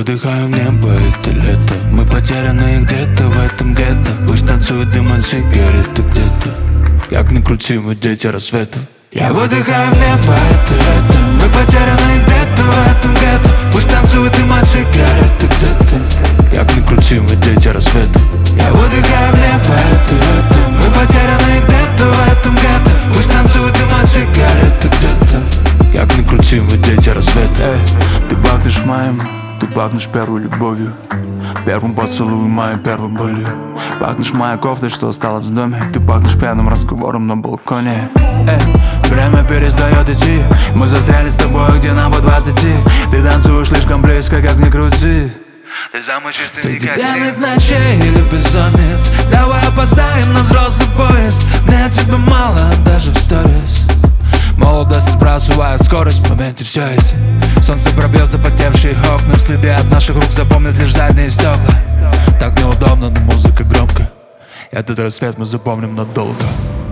выдыхаю в небо это лето. Мы потеряны где-то в этом гетто. Пусть танцует дым от сигареты где-то. Как ни крути, мы дети рассвета. Я выдыхаю в небо это лето. Мы потеряны где-то в этом гетто. Пусть танцует дым от сигареты где-то. Как ни крути, мы дети рассвета. Я выдыхаю в небо это лето. Мы потеряны где-то в этом гетто. Пусть танцует дым от сигареты где-то. Как ни крути, мы дети рассвета. Ты пахнешь моим, ты пахнешь первой любовью, первым поцелуем моей первой болью. Пахнешь моей кофтой, что осталось в доме. Ты пахнешь пьяным разговором на балконе. Время перестает идти. Мы застряли с тобой, где нам по 20. Ты танцуешь слишком близко, как ни крути. Среди пьяных ночей или бессонниц. Давай опоздаем на взрослый поезд. Мне тебя мало, даже в сторис. Молодость сбрасывает скорость, в моменте все есть. Солнце пробьет запотевшие окна. Следы от наших рук запомнят лишь задние стекла. Так неудобно, но музыка громко. Этот рассвет мы запомним надолго.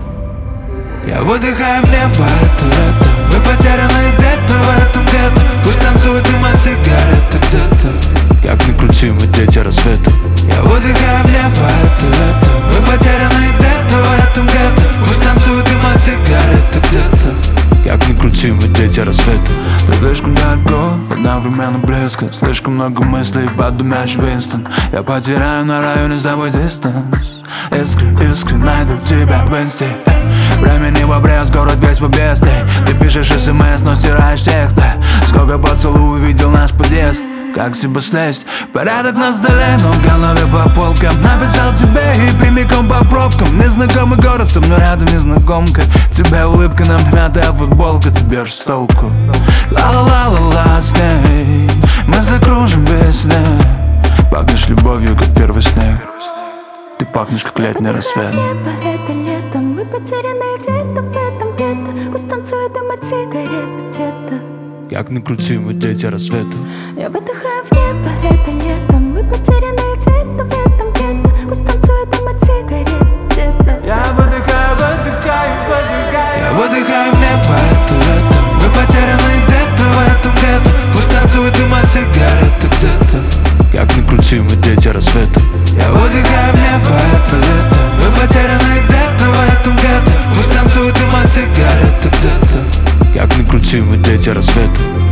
Я выдыхаю в небо это лето. Мы потеряны где-то в этом гетто. Пусть танцует дым от сигареты где-то. Как ни крути, мы дети рассвета. Я выдыхаю в небо это лето. Мы потеряны где-то в этом гетто. Пусть танцует дым от сигареты где-то. Как ни крути, мы дети рассвета. Ты слишком далеко, одновременно близко. Слишком много мыслей под мяч Винстон. Я потеряю на районе с тобой дистанс. Искры, найду тебя в инсте. Времени в обрез, город весь в объезде. Ты пишешь смс, но стираешь тексты. Сколько поцелуй увидел наш подъезд. Как себе слезть? Порядок на столе, но в голове по полкам. Написал тебе и прямиком по пробкам. Незнакомый город, со мной рядом незнакомка. Тебе улыбка, нам мятая футболка. Ты бьешь с толку. Ла-ла-ла-ла-ла с ней. Мы закружим весь день. Пахнешь любовью, как первый снег. Ты пахнешь, как летний рассвет. Это лето, мы потеряны где-то в этом гетто. Пусть танцует дым от сигарет где-то. Как ни крути, мы дети рассвета. Я выдыхаю в небо это лето. Мы потеряны где-то в этом гетто. Пусть танцует дым от сигарет где-то. Я выдыхаю, выдыхаю, выдыхаю. Я выдыхаю в небо это лето. Мы потеряны где-то в этом гетто. Пусть танцует дым от сигареты где-то. Как ни крути, мы дети рассвета. Я выдыхаю в небо это лето. Мы потеряны где-то в этом гетто. Пусть танцует дым от сигареты где-то. Как ни крути, мы дети рассвета.